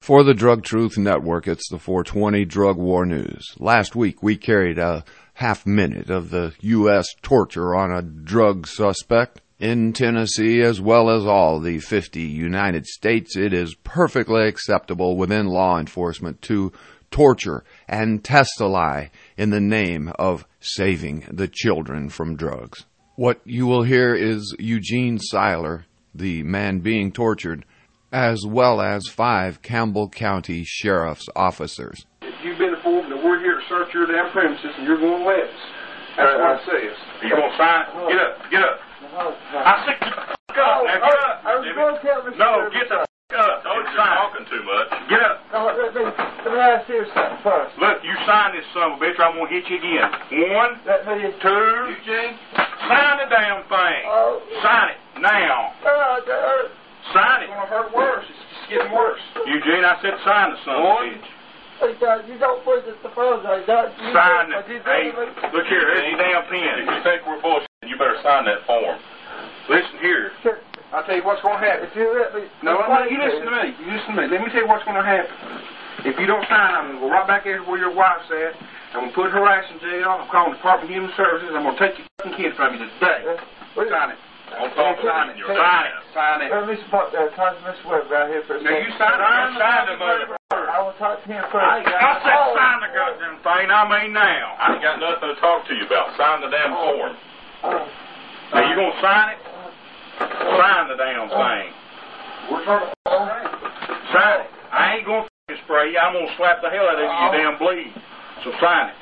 For the Drug Truth Network, it's the 420 Drug War News. Last week, we carried a half-minute of the U.S. torture on a drug suspect in Tennessee, as well as all the 50 United States. It is perfectly acceptable within law enforcement to torture and test a lie in the name of saving the children from drugs. What you will hear is Eugene Seiler, the man being tortured, as well as 5 Campbell County Sheriff's officers. You've been informed that we're here to search your damn premises and you're going with us. That's what it says. Are you going to sign? Get up, get up. I said, get up. Now get up. I was going to tell Mr. No, get the up. Don't sign. Talking too much. Get up. No, let me ask you something first. Look, you sign this son of a bitch or I'm going to hit you again. 1, 2, Eugene. Sign the damn thing. Sign it now. Sign it. It's going to hurt worse. It's just getting worse. Eugene, I said sign the son of a bitch. Hey, God, you don't put this to phone. Sign it. Hey, look here. There's your damn pen. If you think we're bullshit, you better sign that form. Listen here. Sure. I'll tell you what's going to happen. If you let me... No, you listen to me. You listen to me. Let me tell you what's going to happen. If you don't sign, I'm going to go right back there where your wife's at. I'm going to put her ass in jail. I'm calling the Department of Human Services. I'm going to take your fucking kid from you today. Sign it. Don't talk, sign it. Sign it. Sign it. Let me talk to Mr. Webb right here for a second. Now, you sign it. Sign the mother. I will talk to him first. I said sign the goddamn thing. I mean now. I ain't got nothing to talk to you about. Sign the damn form. Now, you going to sign it? Sign the damn thing. We're trying to... Sign it. I ain't going to spray you. I'm going to slap the hell out of you, you damn bleed. So sign it.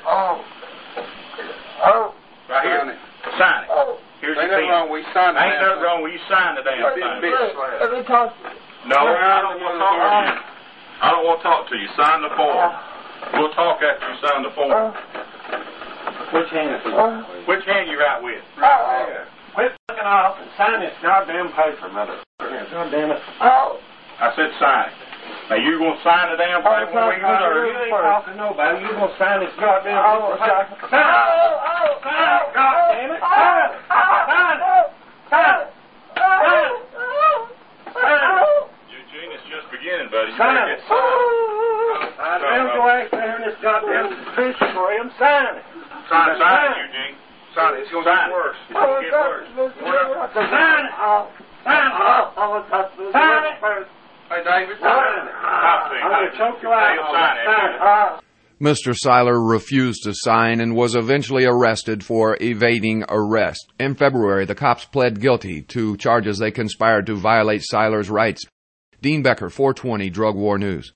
Right here. Sign it. Here's your pen. Ain't nothing wrong with you sign the damn thing. Ain't nothing wrong with you sign the damn thing. Let me talk to you. No, I don't want to talk to you. I don't want to talk to you. Sign the form. We'll talk after you sign the form. Which hand is it? Which hand you right with? Right there. Quit fucking off and sign this goddamn paper, motherfucker. God damn it. I said sign it. Now you gonna sign the damn paper when we get there? You ain't talking to nobody. You gonna sign this goddamn paper? Sign it. Sign it. God damn it. Sign it. Sign it. Sign it. Sign it. Sign it. Eugene, it's just beginning, buddy. You better get signed. I'm going out there in this goddamn fish for him. Sign it. Sign it, Eugene. Sign it. It's going to get worse. It's going to get worse. Sign it. Sign it. Sign it first. Hey, David. Sign it. I'm going to choke you out. Sign it. Mr. Seiler refused to sign and was eventually arrested for evading arrest. In February, the cops pled guilty to charges they conspired to violate Seiler's rights. Dean Becker, 420 Drug War News.